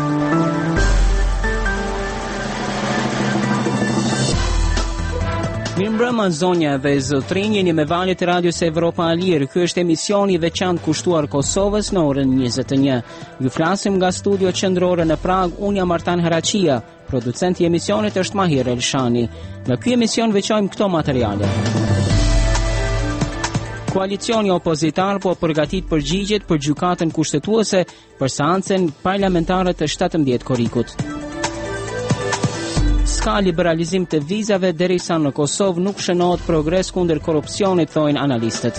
Mirëmbrëma zonja dhe zotrinj, jeni me valjet e radios Evropa e Lirë. Ky është emisioni i veçantë kushtuar Kosovës në orën 21. Ju flasim nga studio qendrore në Prag, unë jam Artan Haraqia. Producenti i emisionit është Mahir Elshani. Në ky emision veçojmë këto materiale. Koalicioni opozitar po përgatit përgjigjet për gjykatën kushtetuese për seancën parlamentare të 17 korrikut. Ska liberalizim të vizave derisa në Kosovë nuk shënohet progres kundër korrupsionit, thojnë analistët.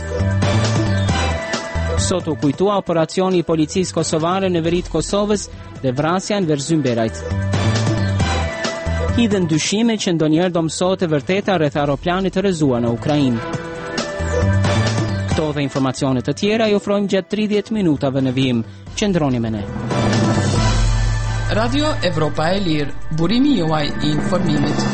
Sot u kujtua operacioni i policisë kosovare në veri të Kosovës dhe vrasja në Verzym Berajt. Hidhen dyshime që ndonjëherë do mësohet e vërteta rreth aeroplanit të rrëzuar në Ukrainë. Këto dhe informacione të tjera ju ofrojmë gjatë 30 minutave në vijim. Qëndroni me ne. Radio Evropa e Lirë, burimi juaj i informimit.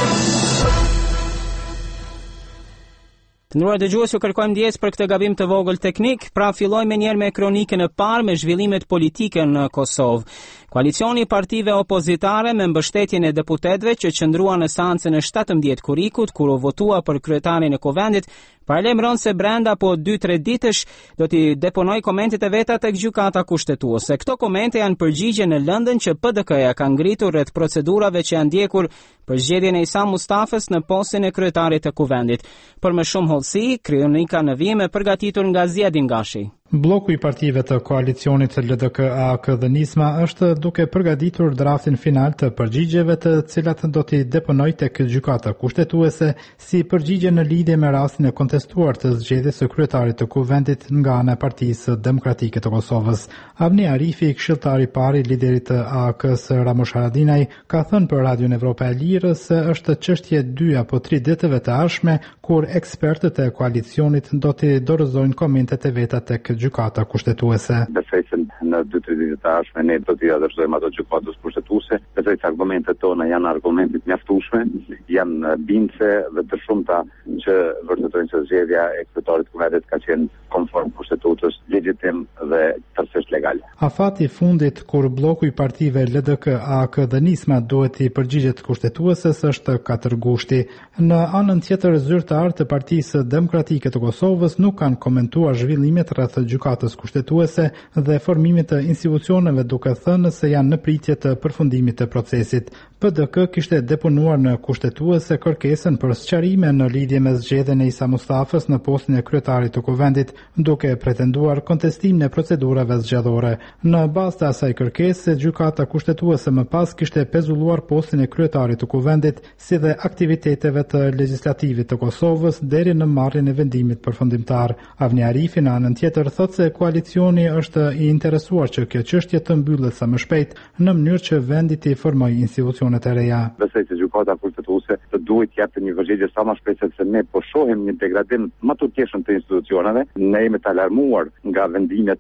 Të nderuar dëgjues, ju kërkojmë ndjes për këtë gabim të vogël teknik. Pra fillojmë njëherë me kronikën e parë me zhvillimet politike në Kosovë. Koalicioni i partive opozitare me mbështetjen e deputetëve që qëndruan në seancën e 17 korrikut kur u votua për kryetarin e Kuvendit, paralajmëron se brenda po 2-3 ditësh do t'i deponoj komentet e veta tek gjykata kushtetuese. Këto komente janë përgjigje në lëndën që PDK-ja ka ngritur rreth procedurave që janë ndjekur për zgjedhjen e Isa Mustafës në postin e kryetarit të Kuvendit. Për më shumë hollësi, kronika në vijim e përgatitur nga Ziadin Gashi. Bloku i partive të koalicionit LDK-AK dhe Nisma është duke përgatitur draftin final të përgjigjeve të cilat do t'i deponoj tek gjykata kushtetuese si përgjigje në lidhje me rastin e kontestuar të zgjedhjes së kryetarit të Kuvendit nga ana e Partisë Demokratike të Kosovës. Avni Arifi, këshilltari i parë i liderit të AK-s Ramush Haradinaj, ka thënë për Radion Evropa e Lirë se është çështje 2 apo 3 ditëve të ardhshme kur ekspertët e koalicionit do t'i dorëzojnë komentet e veta tek gjykata kushtetuese. Besoj se në 2-3 ditë të ardhshme ne do t'i dorëzojmë ato gjykatës kushtetuese. Besoj se argumentet tona janë argumente të mjaftueshme, janë bindse dhe të shumta që vërtetojnë se zgjedhja e kryetarit të Kuvendit ka qenë konform kushtetutës, legjitim dhe tërësisht legal. Afati i fundit kur bloku i partive LDK-AK dhe Nisma duhet i përgjigjet kushtetueses është 4 gushti. Në anën tjetër, zyrtarët e Partisë Demokratike të Kosovës nuk kanë komentuar zhvillimet rreth gjykatës kushtetuese dhe formimit të institucioneve, duke thënë se janë në pritje të përfundimit të procesit. PDK kishte deponuar në kushtetuese kërkesën për sqarime në lidhje me zgjedhjen e Isa Mustafës në postin e kryetarit të Kuvendit, duke pretenduar kontestimin e procedurave zgjedhore. Në bazë të asaj kërkese, gjykata kushtetuese më pas kishte pezulluar postin e kryetarit të Kuvendit si dhe aktiviteteve të legjislativit të Kosovës deri në marrjen e vendimit përfundimtar. Avni Arifi në anën tjetër thotë se koalicioni është i interesuar që kjo çështje të mbyllet sa më shpejt në mënyrë që vendi të formojë institucionet e reja. Besoj se gjykata kushtetuese të duhet të japë një përgjigje sa më shpejt, sepse ne po shohim një degradim më të tjeshëm të institucioneve. Ne jemi të alarmuar nga vendimet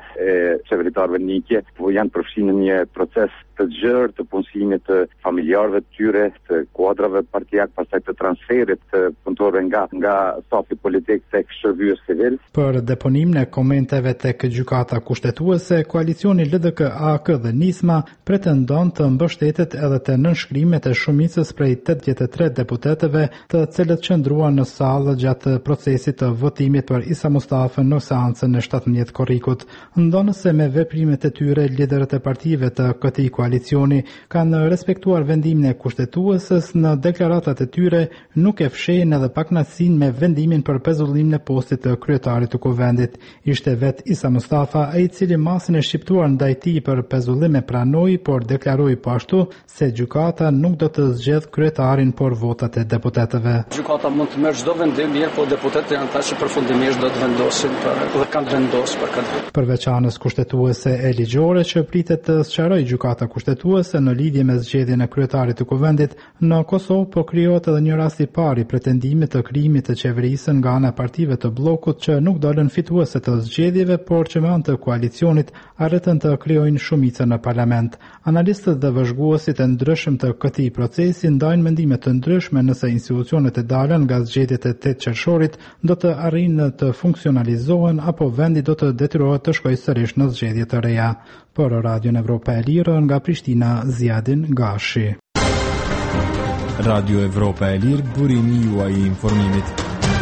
e qeveritarëve nikje, po janë përfshirë në një proces të gjerë të punësimit të familjarëve të tyre, të kuadrave partijak, pastaj të transferit të punëtorëve nga stafi politik tek shërbyes civil. Për deponimin e komenteve tek gjykata kushtetuese, koalicioni LDK-AK dhe Nisma pretendon të mbështetet edhe te nënshkrimet e shumicës prej 83 deputetëve, të cilët qëndruan në sallë gjatë procesit të votimit për Isa Mustafën në seancën e 17 korrikut. Ndonëse me veprimet e tyre, liderët e partive të këtij koalicioni kanë respektuar vendimin e kushtetuesës, në deklaratat e tyre nuk e fshehin edhe pakënaqësinë me vendimin për pezullimin e postit të kryetarit të Kuvendit. Ishte vet Isa Mustafa ai i cili masën e shqiptuar ndaj tij për pezullim e pranoi, por deklaroi po ashtu se gjykata nuk do të zgjedh kryetarin por votat e deputetëve. Gjykata mund të merr çdo vendim, mirë, po deputetët janë ata që përfundimisht do të vendosin dhe kanë vendosur për këtë. Përveç anës kushtetuese e ligjore që pritet të sqarojë gjykata kushtetuese në lidhje me zgjedhjen e kryetarit të Kuvendit, në Kosovë po krijohet edhe një rast i parë i pretendimit të krijimit të qeverisë nga ana e partive të bllokut që nuk dolën fituese të zgjedhjeve, por që me anë të koalicionit arritën të krijojnë shumicën në parlament. Analistët dhe vëzhguesit e ndryshëm të këtij procesi ndajnë mendime të ndryshme nëse institucionet e dalën nga zgjedhjet e 8 qershorit do të arrijnë të funksionalizohen apo vendi do të detyrohet të shkojë sërish në zgjedhje të reja. Për Radion Evropa e Lirë nga Prishtina, Ziadin Gashi. Radio Evropa e Lirë, burimi juaj i informimit.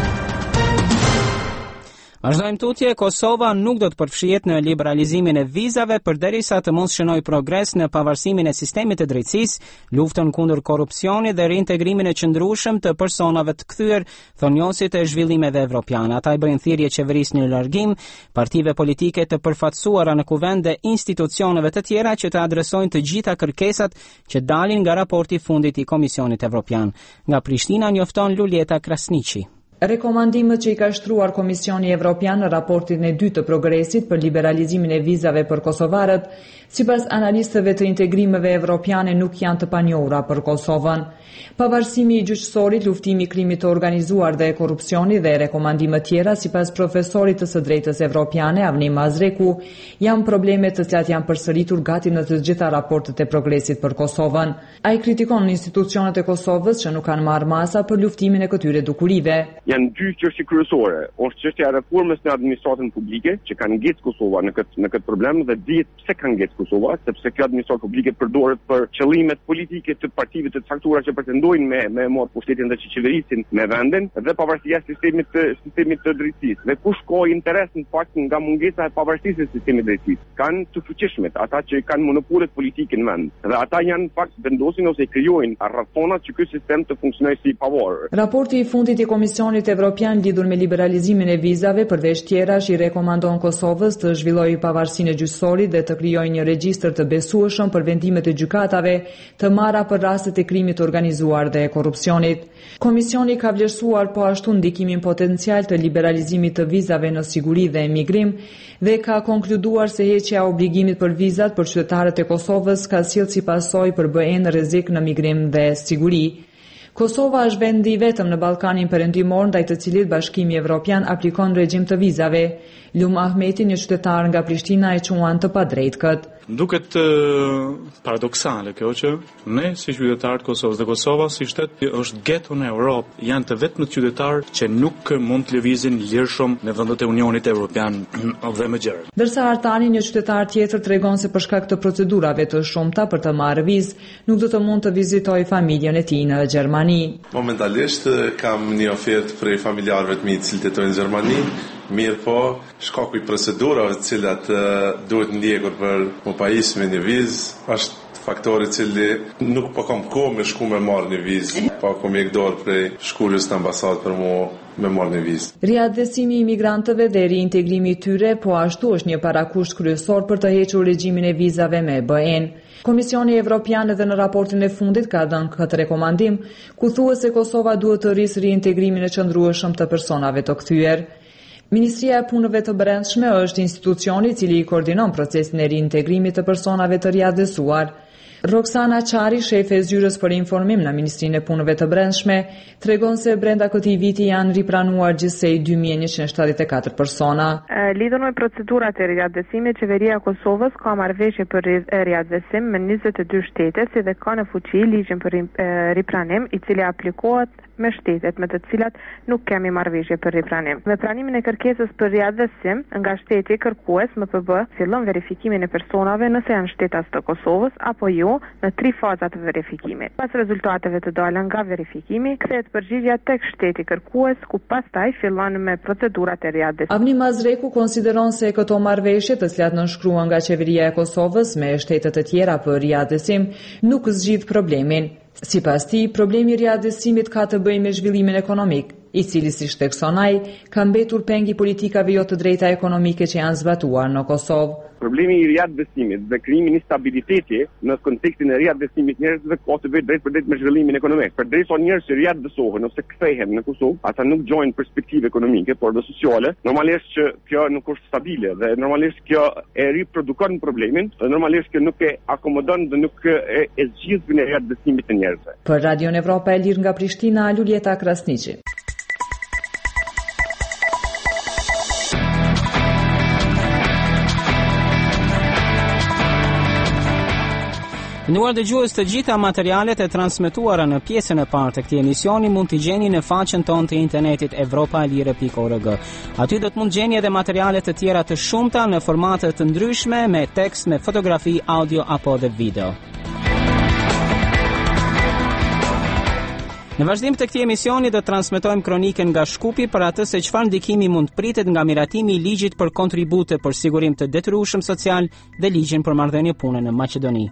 Vazhdojmë tutje, Kosova nuk do të përfshihet në liberalizimin e vizave përderisa të mos shënojë progres në pavarësimin e sistemit të drejtësisë, luftën kundër korrupsionit dhe reintegrimin e qëndrueshëm të personave të kthyer, thonë njësit e zhvillimeve evropiane. Ata i bëjnë thirrje qeverisë në largim, partive politike të përfaqësuara në kuvend dhe institucioneve të tjera që të adresojnë të gjitha kërkesat që dalin nga raporti i fundit i Komisionit Evropian. Nga Prishtina njofton Lulieta Krasniqi. Rekomandimet që i ka shtruar Komisioni Evropian në raportin e dytë të progresit për liberalizimin e vizave për kosovarët, sipas analistëve të integrimeve evropiane nuk janë të panjohura për Kosovën. Pavarësimi i gjyqësorit, luftimi i krimit të organizuar dhe korrupsioni dhe rekomandime tjera sipas profesorit të së drejtës evropiane Avni Mazreku janë probleme të cilat janë përsëritur gati në të gjitha raportet e progresit për Kosovën. Ai kritikon institucionet e Kosovës që nuk kanë marrë masa për luftimin e këtyre dukurive. Janë dy çështje kryesore. Është çështja e reformës në administratën publike, që kanë ngecë Kosova në këtë problem dhe dihet pse kanë ngecë Kosova, sepse kjo administratë publike përdoret për qëllimet politike të partive të caktuara që pretendojnë me marrë pushtetin dhe që qeverisin me vendin dhe pavarësia sistemit të drejtësisë. Dhe kush ka interes në fakt nga mungesa e pavarësisë së sistemit të drejtësisë? Kanë të fuqishmet, ata që kanë monopolet politike në vend. Dhe ata janë fakt vendosin ose krijojnë rrethonat që ky sistem të funksionojë si pavarur. Raporti i fundit i Komisionit Evropian lidhur me liberalizimin e vizave përveç tjerash i rekomandon Kosovës të zhvillojë pavarësinë e gjyqësorit dhe të krijojë një regjistër të besueshëm për vendimet e gjykatave të marra për rastet e krimit organizuar dhe korrupsionit. Komisioni ka vlerësuar po ashtu ndikimin potencial të liberalizimit të vizave në siguri dhe emigrim dhe ka konkluduar se heqja e obligimit për vizat për qytetarët e Kosovës ka sjellë si pasojë për BE-n rrezik në migrim dhe siguri. Kosova është vendi i vetëm në Ballkanin Perëndimor ndaj të cilit Bashkimi Evropian aplikon regjim të vizave. Lum Ahmeti, një qytetar nga Prishtina, e quan të padrejtë këtë. Duket paradoksale kjo që ne si qytetarët Kosovës dhe Kosova si shtet është geto në Europë, janë të vetmët qytetarë që nuk mund të lëvizin lirshëm në vendet e Unionit Evropian dhe më gjërë. Ndërsa Artani, një qytetar tjetër, tregon se për shkak të procedurave të shumta për të marrë vizë, nuk do të mund të vizitojë familjen e tij në Gjermani. Momentalisht kam një ofertë prej familjarëve të mi të cilët jetojnë në Gjermani. Mirë po, shkaku i procedurave të cilat duhet ndjekur për më pajisë me një vizë, është faktori cili nuk po kam kohë me shku me marrë një vizë, po kam mjekdor prej shkullës në ambasadë për me marrë një vizë. Riadhësimi i migrantëve dhe reintegrimi i tyre po ashtu është një parakusht kryesor për të hequr regjimin e vizave me BE-n. Komisioni Evropian edhe në raportin e fundit ka dhënë këtë rekomandim, ku thuhet se Kosova duhet të rrisë reintegrimin e qëndrueshëm të personave të kthyer. Ministria e Punëve të Brendshme është institucioni i cili i koordinon procesin e reintegrimit të personave të riadhësuar. Roksana Qari, shefe e zyrës për informim në Ministrinë e Punëve të Brendshme, tregon se brenda këtij viti janë ripranuar gjithsej 2174 persona. Lidhur me procedurat e riadhësimit, qeveria e Kosovës ka marrëveshje për riadhësim me 22 shtete, si dhe ka në fuqi ligjin për ripranim, i cili aplikohet me shtetet me të cilat nuk kemi marrëveshje për ripranim. Me pranimin e kërkesës për riadhësim nga shteti kërkues MPB fillon verifikimin e personave nëse janë shtetas të Kosovës apo jo në 3 faza të verifikimit. Pas rezultateve të dalën nga verifikimi, kthehet përgjigjja tek shteti kërkues, ku pastaj fillon me procedurat e riadhësimit. Avni Mazreku konsideron se këto marrëveshje të cilat nënshkruan nga qeveria e Kosovës me shtetet e tjera për riadhësim nuk zgjidh problemin. Sipas tij, problemi i riadhësimit ka të bëjë me zhvillimin ekonomik, i cili si shtekson ai ka mbetur peng i politikave jo të drejta ekonomike që janë zbatuar në Kosovë. Problemi i riadhësimit dhe krijimin e stabiliteti në kontekstin e riadhësimit njerëzve ka të bëjë drejt me zhvillimin ekonomik. Përderisa njerëz që riadhësohen ose kthehen në Kosovë, ata nuk gjojnë perspektive ekonomike, por dhe sociale. Normalisht që kjo nuk është stabile dhe normalisht kjo e riprodukon problemin, dhe normalisht kjo nuk e akomodon dhe nuk e zgjidh në riadhësimit të njerëzve. Për Radio Evropa e Lirë nga Prishtina, Lulieta Krasniqi. Nderuar dëgjues, të gjitha materialet e transmetuara në pjesën e parë të këtij emisioni mund t'i gjeni në faqen tonë të internetit evropalire.org. Aty do të mund gjeni edhe materiale të tjera të shumta në formate të ndryshme, me tekst, me fotografi, audio apo dhe video. Në vazhdim të këtij emisioni do të transmetojmë kronikën nga Shkupi për atë se çfarë ndikimi mund pritet nga miratimi i ligjit për kontribute për sigurim të detyrueshëm social dhe ligjin për marrëdhënie pune në Maqedoni.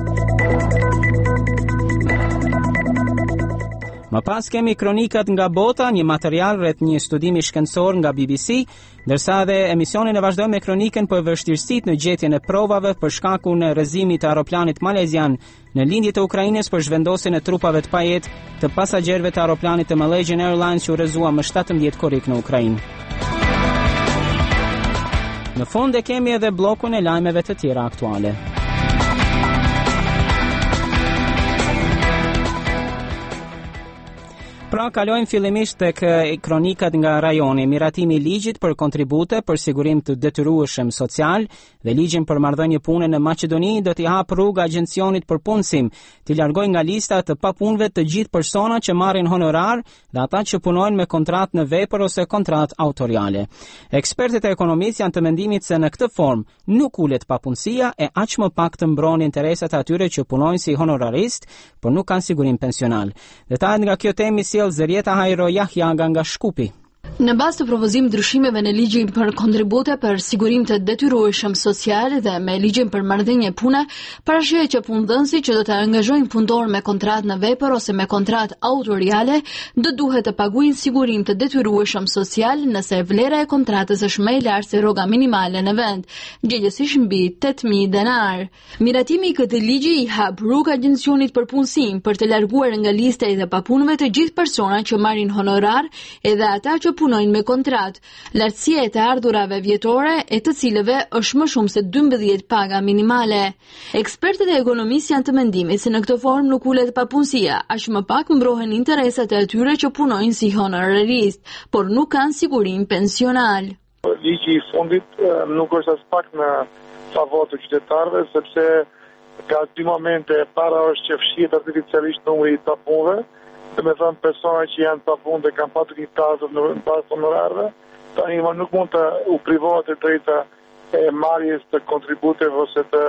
Më pas kemi kronikat nga bota, një material rreth një studimi shkencor nga BBC, ndërsa edhe emisionin e vazhdojmë me kronikën për vështirësitë në gjetjen e provave për shkakun e rrëzimit të aeroplanit malezian në lindje të Ukrainës për zhvendosjen e trupave të pajetë të pasagerëve të aeroplanit të Malaysian Airlines që u rrëzua më 17 korrik në Ukrainë. Në fund e kemi edhe bllokun e lajmeve të tjera aktuale. Pra, kalojmë fillimisht tek kronikat nga rajoni, miratimi i ligjit për kontribute për sigurim të detyrueshëm social dhe ligjin për marrëdhënie pune në Maqedoni do t'i hap rrugë agjencionit për punësim, t'i largojë nga lista të papunëve të gjithë personat që marrin honorar dhe ata që punojnë me kontratë në vepër ose kontratë autoriale. Ekspertët e ekonomisë janë të mendimit se në këtë formë nuk ulet papunësia e aq më pak të mbron interesat e atyre që punojnë si honorarist, por nuk kanë sigurim pensional. Detajet nga kjo temë Zërieta Hajro Jahja nga Shkupi. Në bazë të propozim ndryshimeve në ligjin për kontribute për sigurim të detyrueshëm social dhe me ligjin për marrëdhënie pune, parashihet që punëdhënësi që do të angazhojnë punëtor me kontratë në vepër ose me kontratë autoriale do duhet të paguajnë sigurim të detyrueshëm social nëse vlera e kontratës është më e lartë se rroga minimale në vend, gjegjesisht mbi 8.000 denar. Miratimi i këtij ligji i hap rrugë agjencionit për punësim për të larguar nga lista e papunëve të gjithë personat që marrin honorar edhe ata që punojnë me kontratë. Lartësia e të ardhurave vjetore e të cilëve është më shumë se 12 paga minimale. Ekspertët e ekonomisë janë të mendimit se në këtë formë nuk ulet papunësia, aq më pak mbrohen interesat e atyre që punojnë si honorarist, por nuk kanë sigurim pensional. Ligji i fundit nuk është as pak në favor të qytetarëve, sepse ka 2 momente. Para është që fshihet artificialisht numri i papunëve, dhe me thënë persona që janë papunë dhe kanë patur një tazër në bazë honorarëve, tani nuk mund të u privohet e drejta e marrjes të kontributeve ose të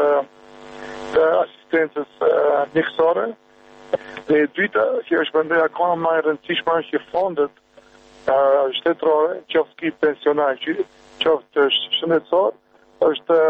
asistencës mjekësore. Dhe e dyta, që është mendoj akoma më e rëndësishme, është që fondet shtetërore, qoftë pensional, qoftë shëndetësor, është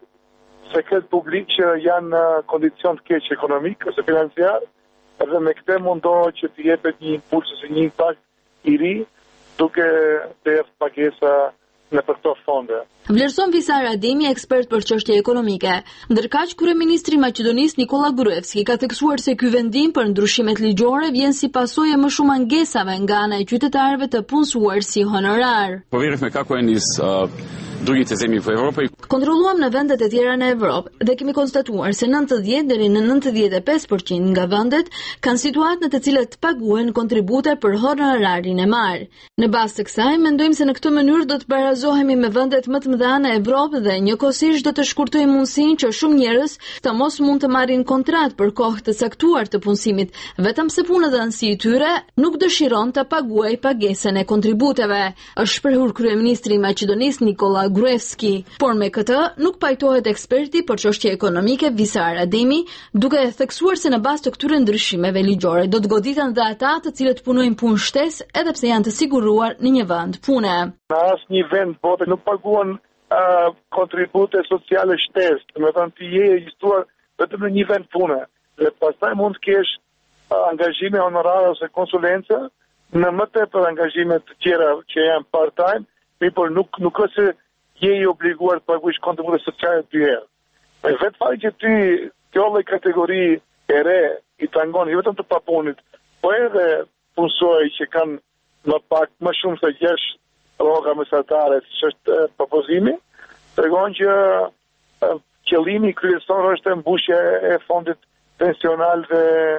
sekret publik që janë në kondicion të keq ekonomik ose financiar. Edhe me këtë mundohet që të jepet një impuls ose një impakt i ri duke bërë pagesa në për këto fonde. Vlerëson Visar Ademi, ekspert për çështje ekonomike. Ndërkaq kryeministri i Maqedonisë Nikola Gruevski ka theksuar se ky vendim për ndryshimet ligjore vjen si pasojë më shumë angesave nga ana e qytetarëve të punësuar si honorar. Proverivme kako je niz drugite zemlje po Evropi. Kontrolluam në vendet e tjera në Evropë dhe kemi konstatuar se 90 deri në 95% nga vendet kanë situatë në të cilat paguhen kontribute për honorarin e marrë. Në bazë të kësaj mendojmë se në këtë mënyrë do të barazohemi me vendet më të mëdha në Evropë dhe njëkohësisht do të shkurtojmë mundësinë që shumë njerëz të mos mund të marrin kontratë për kohë të caktuar të punësimit, vetëm se punëdhënësi i tyre nuk dëshiron të paguajë pagesën e kontributeve, është shprehur kryeministri i Maqedonisë Nikola Gruevski, por me këtë nuk pajtohet eksperti për çështje ekonomike Visar Ademi, duke theksuar se në bazë të këtyre ndryshimeve ligjore do të goditen dhe ata të cilët punojnë punë shtesë edhe pse janë të siguruar në një vend pune. Në asnjë vend bote nuk paguan kontribute sociale shtesë, do të thonë ti je regjistruar vetëm në një vend pune, dhe pastaj mund të kesh angazhime honorare ose konsulence në më tepër angazhime të tjera që janë part-time, por nuk është je i obliguar të paguash kontribute sociale 2 herë. Me vetë fakt që ty kjo lloj kategori e re i tangon jo vetëm të papunit, po edhe punësorë që kanë më shumë se 6 rroga mesatare, siç është propozimi, tregon që qëllimi kryesor është mbushja e fondit pensional dhe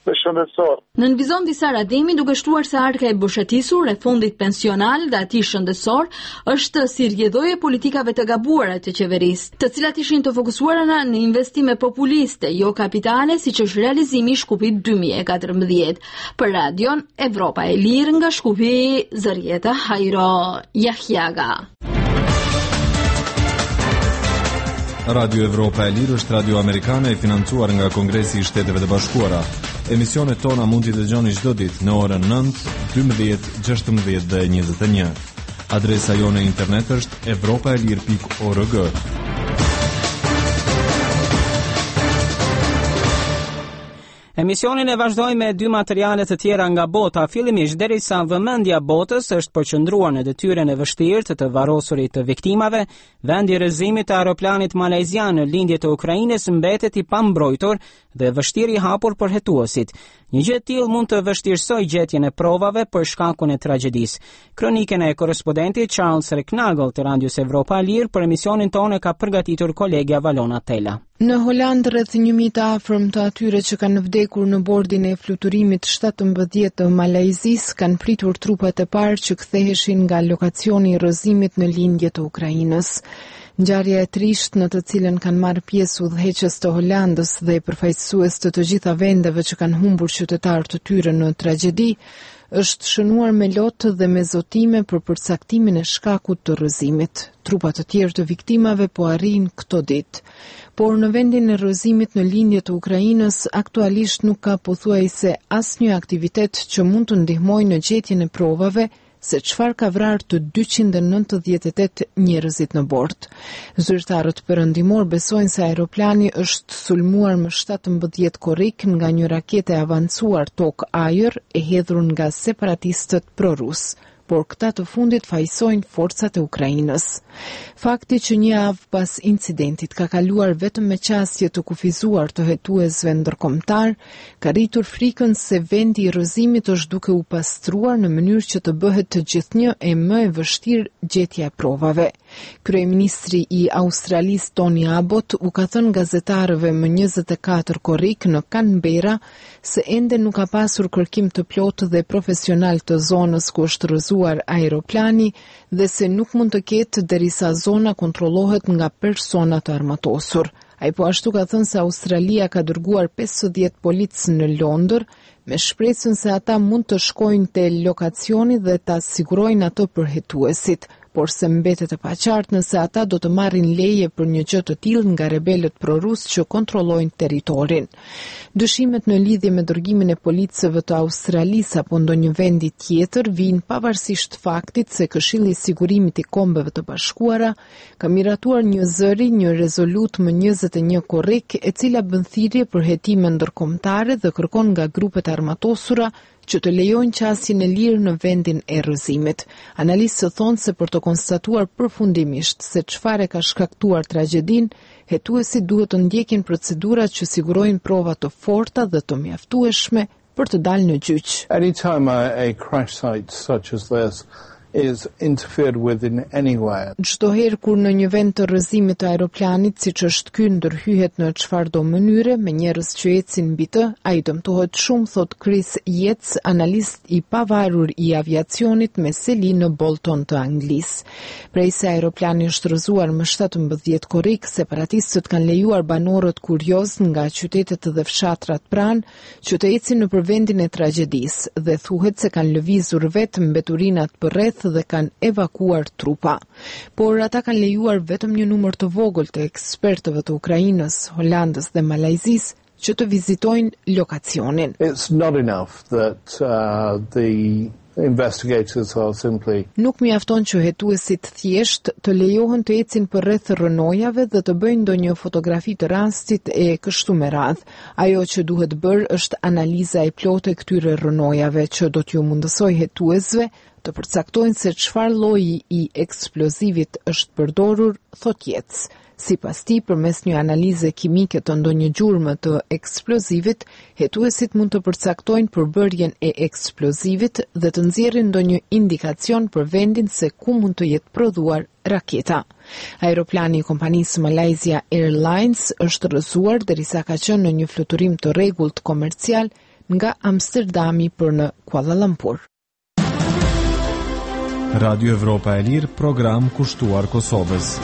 dhe shëndetësor. Nënvizon disa radhimi duke shtruar se arka e boshatisur e fondit pensional dhe atij shëndetësor është si rrjedhoje politikave të gabuara të qeverisë, të cilat ishin të fokusuara në investime populiste, jo kapitale, siç është realizimi i Shkupit 2014. Për Radion Evropa e Lirë nga Shkupi, Zërieta Hajro Jahjaga. Radio Evropa e Lirë është radio amerikane e financuar nga Kongresi i Shteteve të Bashkuara. Emisionet tona mund t'i dëgjoni çdo ditë në orën 9, 12, 16 dhe 21. Adresa jone internet është evropaelir.org. Emisionin e vazhdojmë me dy materiale të tjera nga bota, fillimisht derisa vëmendja botës është përqendruar në detyrën e vështirë të varrosurit të viktimave, vendi i rrëzimit të aeroplanit malajzian në lindje të Ukrainës mbetet i pambrojtur dhe vështirë i hapur për hetuesit. Një gjë e tillë mund të vështirësojë gjetjen e provave për shkakun e tragjedisë. Kronikën e korrespondentit Charles Reknagel të Radios Evropa e Lirë për emisionin tonë ka përgatitur kolegja Valona Tela. Në Holand rreth 1000 të afërm të atyre që kanë vdekur në bordin e fluturimit 17 të Malajzisë kanë pritur trupat e parë që ktheheshin nga lokacioni i rrëzimit në lindje të Ukrainës. Ngjarja e trisht në të cilën kanë marrë pjesë udhëheqës të Holandës dhe përfaqësues të gjitha vendeve që kanë humbur qytetar të tyre në tragjedi, është shënuar me lotë dhe me zotime për përcaktimin e shkakut të rrëzimit. Trupa të tjerë të viktimave po arrin këto ditë. Por në vendin e rrëzimit në lindje të Ukrainës, aktualisht nuk ka pothuajse asnjë aktivitet që mund të ndihmojë në gjetjen e provave se çfarë ka vrarë të 298 njerëzit në bord. Zyrtarët perëndimor besojnë se aeroplani është sulmuar më 17 korrik nga një raketë e avancuar tok-ajër e hedhur nga separatistët pro-rus, por këta të fundit fajsojnë forcat e Ukrainës. Fakti që një javë pas incidentit ka kaluar vetëm me qasje të kufizuar të hetuesve ndërkombëtar, ka rritur frikën se vendi i rrëzimit është duke u pastruar në mënyrë që të bëhet të gjithnjë e më e vështirë gjetja e provave. Kryeministri i Australisë Tony Abbott u ka thënë gazetarëve më 24 korrik në Canberra se ende nuk ka pasur kërkim të plotë dhe profesional të zonës ku është rrëzuar aeroplani dhe se nuk mund të ketë derisa zona kontrollohet nga persona të armatosur. Ai po ashtu ka thënë se Australia ka dërguar 50 policë në Londër me shpresën se ata mund të shkojnë te lokacioni dhe ta sigurojnë ato për hetuesit, por se mbetet e paqartë nëse ata do të marrin leje për një gjë të tillë nga rebelët pro-rus që kontrollojnë territorin. Dyshimet në lidhje me dërgimin e policëve të Australisë apo ndonjë vendi tjetër vijnë pavarësisht faktit se Këshilli i Sigurimit i Kombeve të Bashkuara ka miratuar një zëri, një rezolut më 21 korrik, e cila bën thirrje për hetime ndërkombëtare dhe kërkon nga grupet armatosura që të lejojnë qasjen e lirë në vendin e rrëzimit. Analistët thonë se për të konstatuar përfundimisht se çfarë ka shkaktuar tragjedinë, hetuesit duhet të ndjekin procedurat që sigurojnë prova të forta dhe të mjaftueshme për të dalë në gjyq. Anytime a crash site such as this is interfered with in any way. Çdo herë kur në një vend të rrëzimit të aeroplanit, siç është ky, ndërhyhet në çfarëdo mënyre me njerëz që ecin mbi të, ai dëmtohet shumë, thot Chris Yates, analist i pavarur i aviacionit me seli në Bolton të Anglisë. Prej se aeroplani është rrëzuar më 17 korrik, separatistët kanë lejuar banorët kurioz nga qytetet dhe fshatrat pranë që të ecin nëpër vendin e tragjedisë dhe thuhet se kanë lëvizur vetë mbeturinat përreth dhe kanë evakuar trupa. Por ata kanë lejuar vetëm një numër të vogël të ekspertëve të Ukrainës, Holandës dhe Malajzisë që të vizitojnë lokacionin. It's not enough that the investigators are simply. Nuk mjafton që hetuesit thjesht të lejohen të ecin përreth rrënojave dhe të bëjnë ndonjë fotografi të rastit e kështu me radhë. Ajo që duhet bërë është analiza e plotë e këtyre rrënojave që do t'ju mundësoj hetuesve të përcaktojnë se çfarë lloji i eksplozivit është përdorur, thot Yates. Sipas tij, përmes një analize kimike të ndonjë gjurmë të eksplozivit, hetuesit mund të përcaktojnë përbërjen e eksplozivit dhe të nxjerrin ndonjë indikacion për vendin se ku mund të jetë prodhuar raketa. Aeroplani i kompanisë Malaysia Airlines është rrëzuar derisa ka qenë në një fluturim të rregullt komercial nga Amsterdami për në Kuala Lumpur. Radio Evropa e Lirë, program kushtuar Kosovës.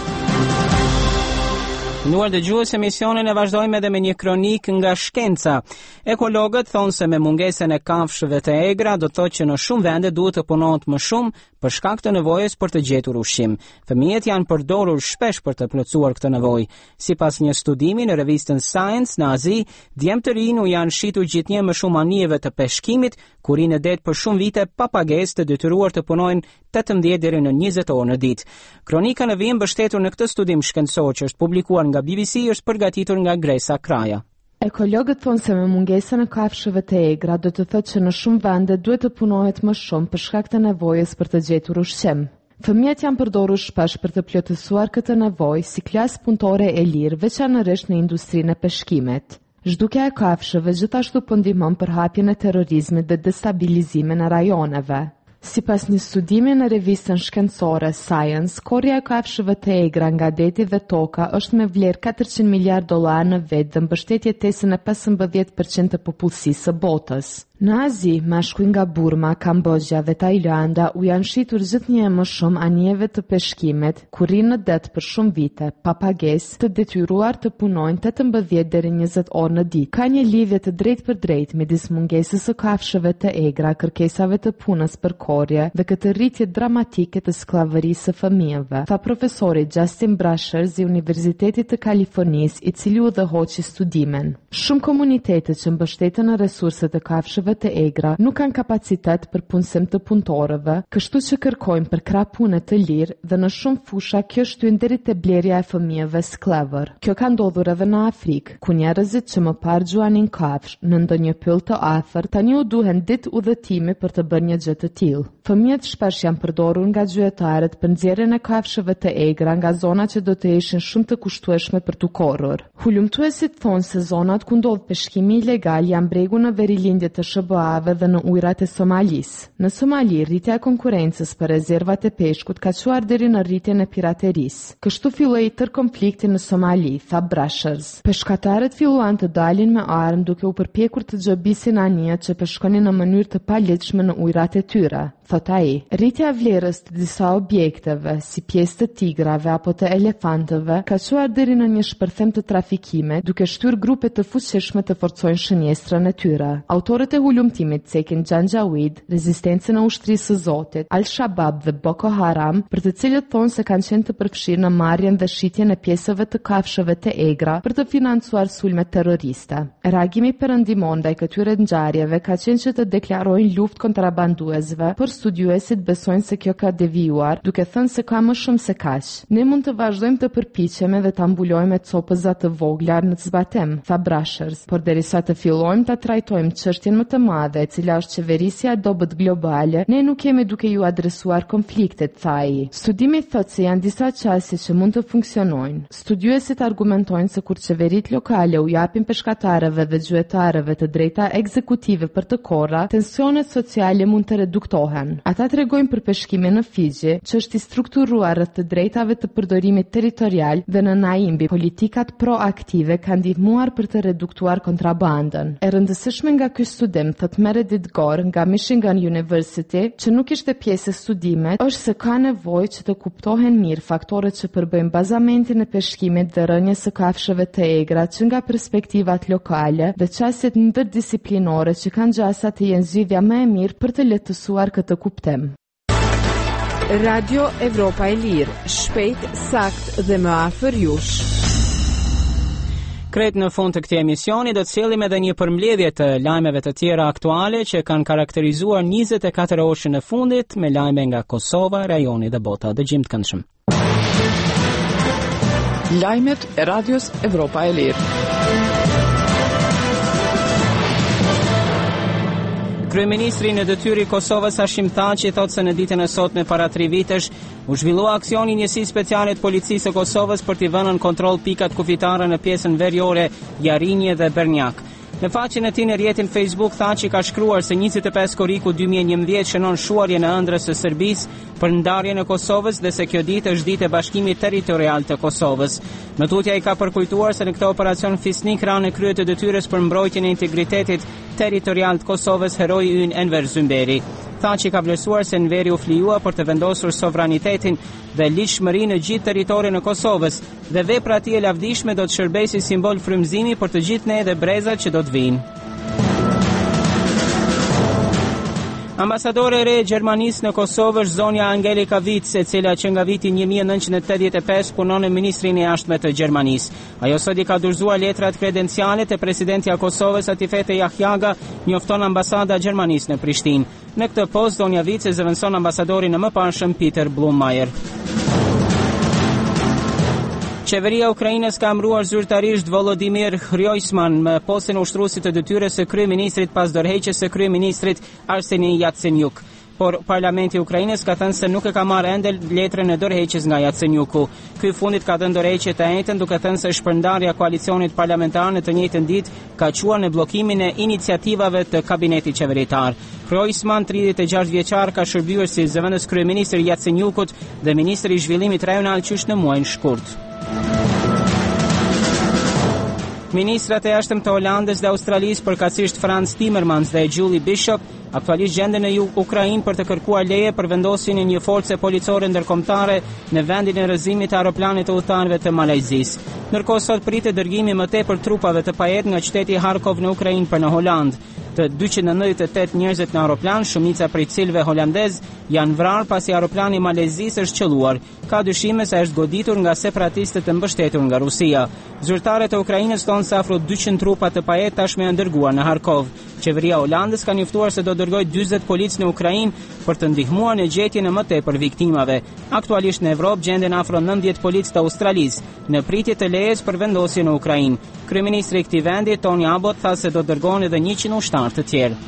Nuar dëgjues, emisionin e vazhdojmë edhe me një kronik nga shkenca. Ekologët thonë se me mungesën e kafshëve të egra do të thotë që në shumë vende duhet të punohet më shumë për shkak të nevojës për të gjetur ushqim. Fëmijët janë përdorur shpesh për të plotësuar këtë nevojë. Sipas një studimi në revistën Science në Azi, djemt të rinj u janë shitur gjithnjë më shumë anijeve të peshkimit, kur rinë det për shumë vite pa pagesë të detyruar të punojnë 18 deri në 20 orë në ditë. Kronika në vijim mbështetur në këtë studim shkencor që është publikuar nga BBC është përgatitur nga Gresa Kraja. Ekologët thonë se me mungesën e kafshëve të egra do të thotë që në shumë vende duhet të punohet më shumë për shkak të nevojës për të gjetur ushqim. Fëmijët janë përdorur shpesh për të plotësuar këtë nevojë si klasë punëtore e lirë, veçanërisht në industrinë e peshkimit. Zhdukja e kafshëve gjithashtu po ndihmon për hapjen e terrorizmit dhe destabilizimin e rajoneve. Sipas një studimi në revistën shkencore Science, korrja e kafshëve të egra nga deti dhe toka është me vlerë $400 miliardë në vit dhe mbështet jetesën e 15% të popullsisë së botës. Në Azi, mashkuj nga Burma, Kambodja dhe Tajlanda u janë shitur gjithnjë më shumë anijeve të peshkimit, kur rinë në det për shumë vite, pa pagesë, të detyruar të punojnë 18 deri 20 orë në ditë. Ka një lidhje të drejtë për drejtë midis mungesës së kafshëve të egra, kërkesave të punës për korrje dhe këtë rritje dramatike të skllavërisë së fëmijëve, tha profesori Justin Brushers i Universitetit të Kalifornisë, i cili u udhëhoqi studimin. Shumë komunitete që mbështeten në resurset e kafshëve të egra nuk kanë kapacitet për punësim të punëtorëve, kështu që kërkojnë për krah pune të lirë dhe në shumë fusha kjo shtyn deri te blerja e fëmijëve sklavër. Kjo ka ndodhur edhe në Afrikë, ku njerëzit që më parë gjuanin kafsh në ndonjë pyll të afër, tani u duhen ditë udhëtimi për të bërë një gjë të tillë. Fëmijët shpesh janë përdorur nga gjuetarët për nxjerrjen e kafshëve të egra nga zona që do të ishin shumë të kushtueshme për tu korrur. Hulumtuesit thonë se zonat ku ndodh peshkimi ilegal janë bregu në verilindje të SBA-ve dhe në ujrat e Somalisë. Në Somali, rritja e konkurrencës për rezervat e peshkut ka çuar deri në rritjen e piraterisë. Kështu filloi tër konflikti në Somali, tha Brushers. Peshkatarët filluan të dalin me armë duke u përpjekur të xhobisin anijat që peshkonin në mënyrë të palegjshme në ujrat e tyre. Thot ai, rritja e vlerës të disa objekteve, si pjesë të tigrave apo të elefantëve, ka çuar deri në një shpërthem të trafikimit, duke shtyr grupe të fuqishme të forcojnë shënjestrën e tyre. Autorët e hulumtimit cekin Janjaweed, rezistencën e ushtrisë së Zotit, Al-Shabaab dhe Boko Haram, për të cilët thonë se kanë qenë të përfshirë në marrjen dhe shitjen e pjesëve të kafshëve të egra për të financuar sulme terroriste. Reagimi perëndimor ndaj këtyre ngjarjeve ka qenë që të deklarojnë luftë kontrabanduesve, por studiuesit besojnë se kjo ka devijuar, duke thënë se ka më shumë se kaq. Ne mund të vazhdojmë të përpiqemi dhe ta mbulojmë me copëza të vogla në zbatim, tha Brushers, por derisa të fillojmë ta trajtojmë çështjen më të madhe, e cila është qeverisja e dobët globale, ne nuk jemi duke ju adresuar konfliktet, tha ai. Studimi thotë se janë disa çësje që mund të funksionojnë. Studiuesit argumentojnë se kur qeveritë lokale u japin peshkatarëve dhe gjuetarëve të drejta ekzekutive për të korra, tensionet sociale mund të reduktohen. Ata tregojnë për peshkimin në Fiji, që është i strukturuar rreth të drejtave të përdorimit territorial dhe në Naimbi, politikat proaktive kanë ndihmuar për të reduktuar kontrabandën. E rëndësishme nga ky studim, thot Meredith Gore nga Michigan University, që nuk ishte pjesë e studimit, është se ka nevojë që të kuptohen mirë faktorët që përbëjnë bazamentin e peshkimit dhe rënjes së kafshëve të egra që nga perspektivat lokale dhe çësjet ndërdisiplinore që kanë gjasa të jenë zgjidhja më e mirë për të lehtësuar këtë kuptim. Radio Evropa e Lirë, shpejt, sakt dhe më afër jush. Krejt në fund të këtij emisioni do të sjellim edhe një përmbledhje të lajmeve të tjera aktuale që kanë karakterizuar 24 orëshin e fundit me lajme nga Kosova, rajoni dhe bota. Dëgjim të këndshëm. Lajmet e Radios Evropa e Lirë. Kryeministri në detyrë i Kosovës Hashim Thaçi thotë se në ditën e sotme para 3 vitesh u zhvillua aksioni njësi speciale të policisë së Kosovës për t'i vënë në kontroll pikat kufitare në pjesën veriore Jarinje dhe Bernjak. Në faqen e tij në rrjetin Facebook tha që ka shkruar se 25 korriku 2011 shënon shuarjen e ëndrrës së Serbisë për ndarjen e Kosovës dhe se kjo ditë është ditë e Bashkimit Territorial të Kosovës. Në tutje ai ka përkujtuar se në këtë operacion fisnik ranë kryet të detyrës për mbrojtjen e integritetit territorial të Kosovës heroi ynë Enver Zymberi. Tha që ka vlerësuar se Enveri u flijua për të vendosur sovranitetin dhe ligjshmërinë në gjithë territorin e Kosovës dhe vepra e tij e lavdishme do të shërbejë si simbol frymëzimi për të gjithë ne dhe brezat që do të vinë. Ambasadore e re e Gjermanisë në Kosovë është zonja Angelika Vic, e cila që nga viti 1985 punon në Ministrinë e Jashtme të Gjermanisë. Ajo sot I ka dorëzuar letrat kredenciale te presidentja e Kosovës Atifete Jahjaga, njofton ambasada e Gjermanisë në Prishtinë. Në këtë postë zonja Vic e zëvendëson ambasadorin e mëparshëm Peter Blumeyer. Qeveria e Ukrainës ka emëruar zyrtarisht Volodymyr Hryojsman me postën e ushtruesit të detyrës së kryeministrit pas dorëheqjes së kryeministrit Arseniy Yatsenyuk. Por parlamenti I Ukrainës ka thënë se nuk e ka marrë ende letrën e dorëheqjes nga Yatsenyuku. Ky fundit ka dhënë dorëheqje të njëjtën duke thënë se shpërndarja e koalicionit parlamentar në të njëjtën ditë ka çuar në bllokimin e iniciativave të kabinetit qeveritar. Hryojsman, 36 vjeçar, ka shërbyer si zëvendës kryeministri I Yatsenyukut dhe ministri I zhvillimit rajonal qysh në muajin shkurt. Ministrat e jashtëm të Holandës dhe Australisë, përkatësisht Frans Timmermans dhe Julie Bishop, aktualisht gjenden në Ukrainë për të kërkuar leje për vendosjen e një force policore ndërkombëtare në vendin e rrëzimit të aeroplanit të udhëtarëve të Malajzisë. Ndërkohë sot pritet dërgimi më tepër trupave të pajet nga qyteti Harkov në Ukrainë për në Holandë. Të 298 njerëzit në aeroplan, shumica prej cilëve holandez, janë vrarë pasi aeroplani I Malezisë është qelluar. Ka dyshime se është goditur nga separatistët e mbështetur nga Rusia. Zyrtarët e Ukrainës thonë se afro 200 trupa të pajet tashmë janë dërguar në Harkov. Qeveria e Holandës ka njoftuar se do dërgojë 40 policë në Ukrainë për të ndihmuar në gjetjen e më tepër viktimave. Aktualisht në Evropë gjenden afro 90 policë të Australisë në pritje të lejes për vendosje në Ukrainë. Kryeministri I këtij vendi, Tony Abbott, tha se do dërgohen edhe 100 ushtarë të tjerë.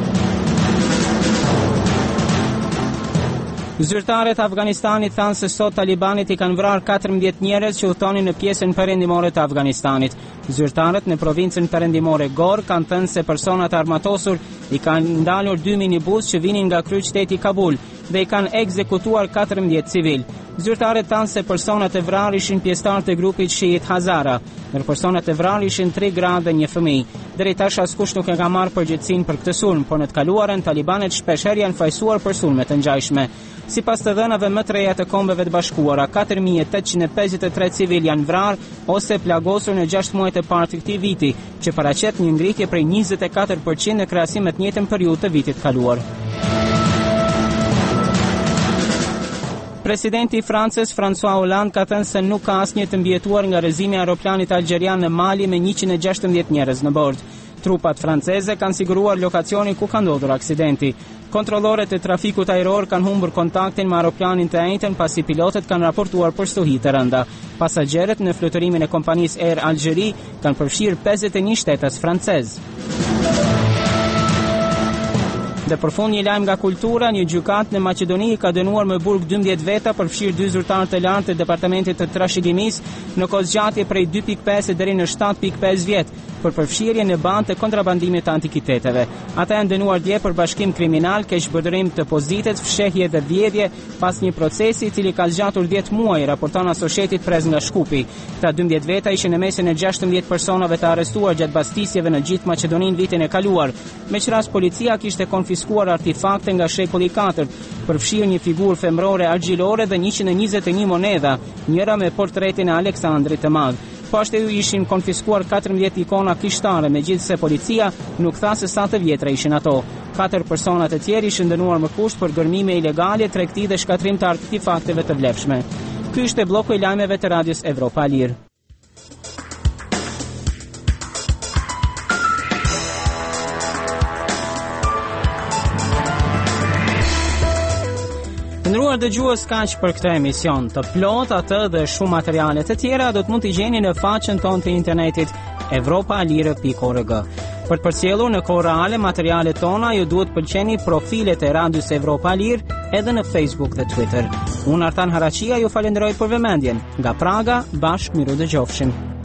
Zyrtarët Afganistanit thanë se sot talibanit I kanë vrarë 14 njerëz që udhtonin në pjesën perëndimore të Afganistanit. Zyrtarët në provincën perëndimore Gor kanë thënë se personat armatosur I kanë ndalur 2 minibus që vinin nga kryeqyteti Kabul dhe I kanë ekzekutuar 14 civil. Zyrtarët thanë se personat e vrarë ishin pjesëtar të grupit Shiit Hazara, ndër personat e vrarë ishin 3 gra dhe 1 fëmijë. Deri tash askush nuk e ka marrë përgjegjësinë për këtë sulm, por në të kaluarën talibanet shpeshherë janë fajsuar për sulme të ngjashme. Sipas të dhënave më të reja të Kombeve të Bashkuara, 4853 civil janë vrarë ose plagosur në 6 muajt e parë të këtij viti, që paraqet një ngritje prej 24% në krahasim me të njëjtën periudhë të vitit kaluar. Presidenti I Francës, François Hollande, ka thënë se nuk ka asnjë të mbijetuar nga rrëzimi I aeroplanit algjerian në Mali me 116 njerëz në bord. Trupat franceze kanë siguruar lokacionin ku ka ndodhur aksidenti. Kontrollorët e trafikut ajror kanë humbur kontaktin me aeroplanin të njëjtën pasi pilotët kanë raportuar për stuhi të rënda. Pasagerët në fluterimin e kompanisë Air Algerie kanë përfshirë 51 shtetas francez. Dhe për fund një lajm nga kultura, një gjykatë në Maqedoni ka dënuar me burg 12 veta për fshirë 2 zyrtarë të lartë të departamentit të trashëgimisë në kozgjatje prej 2.5 deri në 7.5 vjet për përfshirje në bandë të kontrabandimit të antikiteteve. Ata janë dënuar dje për bashkim kriminal, keqbërërim të pozitet, fshehje dhe vjedhje pas një procesi I cili ka zgjatur 10 muaj, raporton Associated Press nga Shkupi. Këta 12 veta ishin në mesin e 16 personave të arrestuar gjatë bastisjeve në gjithë Maqedoninë vitin e kaluar. Meqenëse policia kishte konfiskuar artefakte nga shekulli 4, përfshirë një figurë femrore argjilore dhe 121 monedha, njëra me portretin e Aleksandrit të Madh. Poshtë ishin konfiskuar 14 ikona kishtare, megjithëse policia nuk tha se sa të vjetra ishin ato. 4 persona të tjerë ishin dënuar me kusht për gërmime ilegale, tregti dhe shkatrim të artefakteve të vlefshme. Ky ishte bloku I lajmeve të Radios Evropa Lir. Ndëruar dëgjues, kaq për këtë emision. Të plot atë dhe shumë materiale të tjera do të mund t'i gjeni në faqen tonë të internetit evropalire.org. Për të përcjellur në kohë reale materialet tona, ju duhet pëlqeni profilet e Radios Evropa Lir edhe në Facebook dhe Twitter. Unë Artan Haraqia ju falenderoj për vëmendjen. Nga Praga, bashkë miru dëgjofshim.